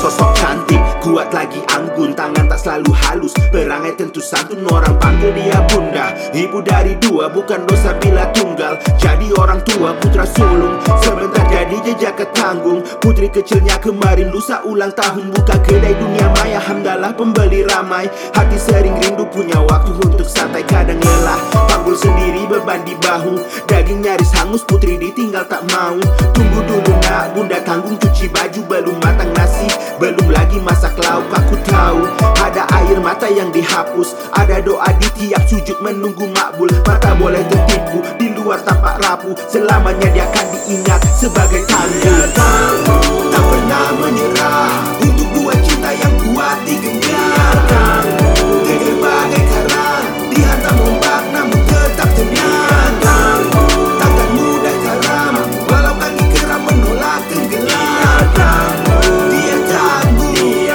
sosok cantik, kuat lagi anggun, tangan tak selalu halus, perangai tentu santun, orang panggil dia bunda. Ibu dari dua, bukan dosa bila tunggal. Jadi orang tua putra sulung, sebentar jadi jejak ketanggung. Putri kecilnya kemarin lusa ulang tahun, buka kedai dunia maya, hamdalah pembeli ramai. Hati sering rindu punya waktu untuk santai, kadang lelah panggul sendiri beban di bahu. Daging nyaris hangus, putri ditinggal tak mau. Tunggu dulu nak, bunda tanggung cuci baju, belum matang nasi, belum lagi masak lauk. Aku tahu ada air mata yang dihapus, ada doa di tiap sujud menunggu makbul. Mata boleh tertipu, di luar tampak rapuh, selamanya dia akan diingat sebagai tangguh. Tak pernah menyerah untuk dua cinta yang kuat digenggam. Tegar bagai karang dihantam ombak namun tetap tenang. Takkan mudah karam walau kaki keram menolak tenggelam. Dia tangguh,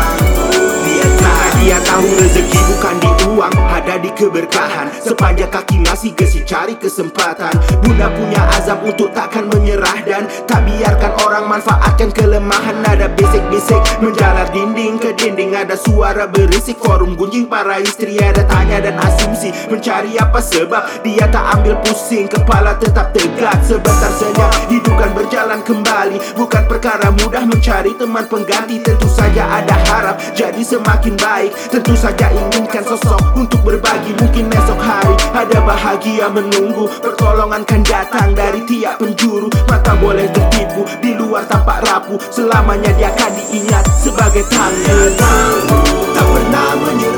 dia tahu rezeki bukan di uang, ada di keberkahan. Sepanjang kaki masih gesi cari kesempatan. Bunda punya azam untuk takkan menyerah dan tak biarkan orang manfaatkan kelemahan. Ada bisik-bisik menjalar dinding ke dinding, ada suara berisik forum gunjing para istri. Ada tanya dan asumsi, mencari apa sebab dia tak ambil pusing, kepala tetap tegak. Sebentar senyap, hidup kan berjalan kembali. Bukan perkara mudah mencari teman pengganti. Tentu saja ada harap jadi semakin baik, tentu saja inginkan sosok untuk berbagi. Mungkin esok hari ada bahagia menunggu, pertolongan kan datang dari tiap penjuru. Mata boleh tertipu, di luar tampak rapuh, selamanya dia akan diingat sebagai tangguh. Tak pernah menyerah